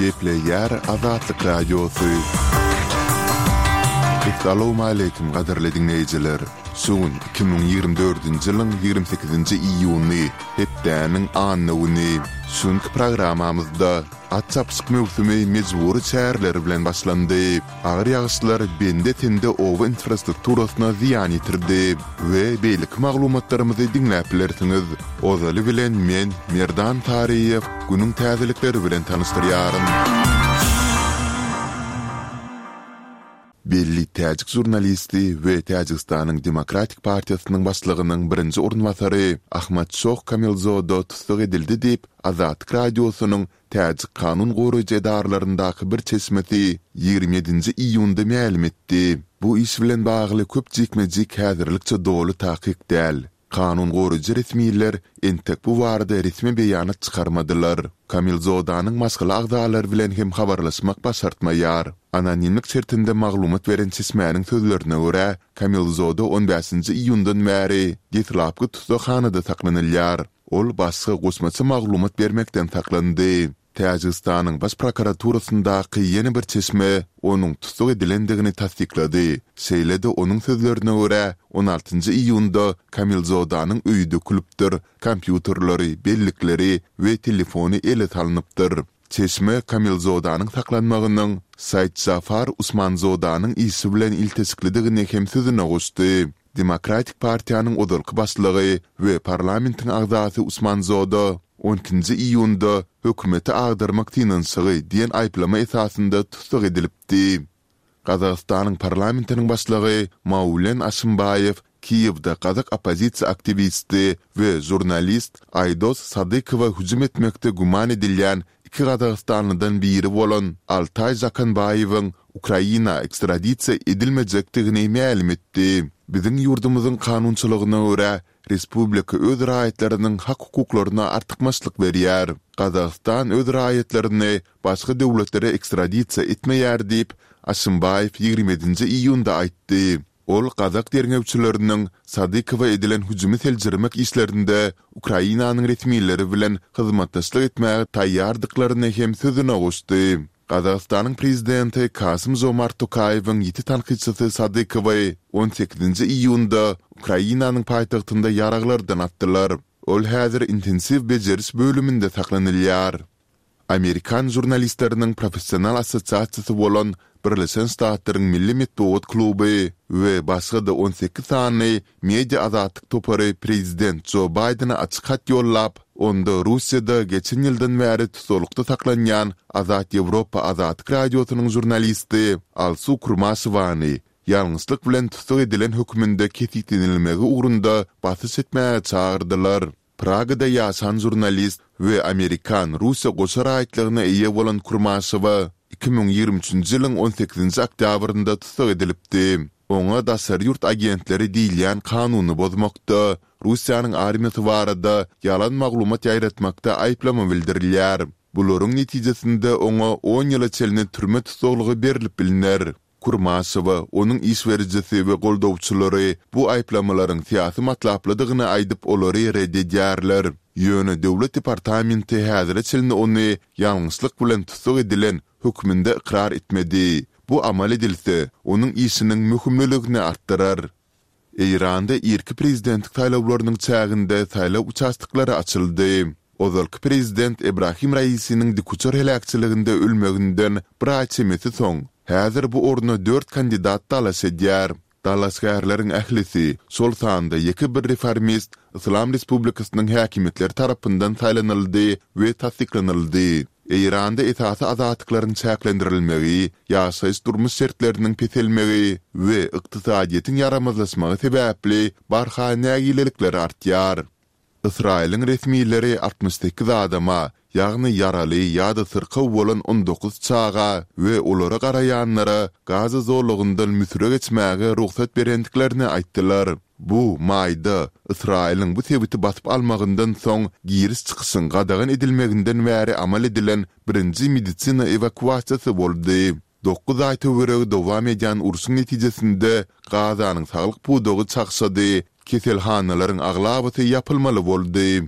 Gepleyer Azatlyk Radiosu. Assalamu alaykum gaderli dinleyijiler. Sugun 2024-nji ýylyň 28-nji iýuny, hepdäniň anyny. Şunky programamyzda atçapsyk mewsumi mejburi çäherleri bilen başlandy. Agyr ýagyşlar bende tende owa infrastrukturasyna ziýan ýetirdi we beýlik maglumatlarymyzy dinläp bilersiňiz. Ozaly bilen men Merdan Tariýew günüň täzelikleri bilen tanışdyrýarym. Belli Täjik jurnalisti we Täjikistanyň Demokratik Partiýasynyň başlygynyň birinji ornwasary Ahmatşoh Kamilzodo tutsak edildi diýip Azatlyk Radiosynyň Täjik kanun goraýjy edarlaryndaky bir çeşmeti 27-nji iýunda ma'lum etdi. Bu iş bilen bagly köp jekmejik häzirlikçe dolu takyk däl. Kanun goraýjy resmiýetler entek bu barada resmi beýanat çykarmadylar. Kamilzodanyň maşgala agdalary bilen hem habarlaşmak başartmaýar. Anonimlik şertinde maglumat beren çeşmäniň sözlerine görä, Kamilzodo 15-nji iýundan bäri Getlapky tutsakhanyda saklanylýar. Ol başga goşmaçy maglumat bermekden saklandy. Täjikistanyň baş prokuraturasyndaky ýene bir çeşme onuň tutsak edilendigini tasdiklady. Şeýlede onuň sözlerine görä 16-njy iýunda Kamilzodanyň öýü dökülipdir, kompýuterleri, bellikleri we telefony ele salynıpdyr. Çeşme Kamilzodanyň saklanmagynyň Said Zafar Usmanzodanyň isi bilen iltesiklidigini hem sözüne goşdy. Demokratik Partiýanyň odalky başlygy we parlamentiň agzasy Usmanzoda 12-nji iýunda hökümeti agdarmak tinansygy diýen aýplama esasynda tutsak edilipdi. Gazagystanyň parlamentiniň başlygy Maulen Aşymbayew Kiýewde Kazak opozisiýa aktivisti we jurnalist Aydos Sadykowa hüjüm etmekde guman edilýän iki Gazagystanlydan biri bolan Altay Zakanbayewiň Ukraina ekstradisiýa edilmejekdigini ma'lum etdi. Biziň ýurdumyzyň kanunçylygyna görä Respublika öz raýatlarynyň hak hukuklaryna artykmaçlyk berýär. Gazagstan öz raýatlaryny başga döwletlere ekstradisiýa etmeýär diýip Aşymbayew 27-nji iýunda aýtdy. Ol Kazak derňewçileriniň Sadykowa edilen hüjümi seljirmek işlerinde Ukrainanyň resmiýetleri bilen hyzmatdaşlyk etmäge taýýardyklaryny hem sözüne goşdy. Kazakstanyň prezidenti Kasym-Jomart Tokayewiň ýeti tanqidçisi Sadykowa 18-nji iýunda Ukrainanyň paýtagtynda yaraglardan atdylar. Ol häzir intensiv bejeriş bölüminde saklanylýar. Amerikan jurnalistleriniň professional assosiasiýasy bolan Birleşen Ştatlaryň Milli Medeniýet Kluby we başga da 18 sany media azatlyk topary prezident Joe Biden'a açyk hat ýollap, onda Russiýada geçen ýyldan bäri tutulukda saklanýan Azat Ýewropa Azatlyk Radiosynyň jurnalisti Alsu Kurmasowany ýalňyslyk bilen tutsak edilen höküminde kesitlenilmegi ugrunda basyş etmäge çağırdylar. Pragada ýaşan jurnalist we Amerikan Russiýa goşa raýatlygyna eýe bolan Kurmasowa 2023-nji ýylyň 18-nji oktýabrynda tutsak edilipdi. Oňa daşary ýurt agentleri diýilýän kanuny bozmakda, Russiýanyň armiýasy barada ýalan maglumat ýaýratmakda aýplama bildirilýär. Bularyň netijesinde oňa 10 ýyla çelne türme tutuklugy berilip bilinär. Kurmasowa, onuň işberjisi we goldawçylary bu aýplamalaryň syýasy matlaplydygyny aýdyp olary reddedýärler. Ýöne döwlet departamenti häzirde çelne ony ýalňyslyk bilen tutsak edilen hökmünde ikrar etmedi. Bu amal edilse, onuň işiniň möhümligini artdyrar. Eýranda irki prezidentlik taýlawlarynyň çäginde taýlaw uçastyklary açyldy. Ozalky prezident Ebrahim Raisiň dikuçar helakçyliginde ölmeginden bir aý çemeti soň, häzir bu orna 4 kandidat talaş edýär. Talaş şäherleriň ählisi, şol sanda ýeki bir reformist Islam Respublikasynyň häkimetleri tarapyndan taýlanyldy we tasdiklanyldy. Eýranda esasy azatlyklaryň çäklendirilmegi, ýaşaýyş durmuş şertleriniň peselmegi we ykdysadyýetin ýaramazlaşmagy sebäpli barha nägilelikler artýar. Israiliň resmiýetleri 68 adama, ýagny ýaraly ýa-da syrka bolan 19 çaga we olara garaýanlara Gaza zorlugyndan müsüre geçmäge ruhsat berendiklerini aýtdylar. Bu maýda Israiliň bu sebiti basyp almagyndan soň giris çykyşyň gadagan edilmeginden bäri amal edilen birinji medisina evakuasiýasy boldy. 9 aý töweregi dowam edýän urşuň netijesinde Gazanyň saglyk pudogy çakşady, keselhanalaryň aglabysy ýapylmaly boldy.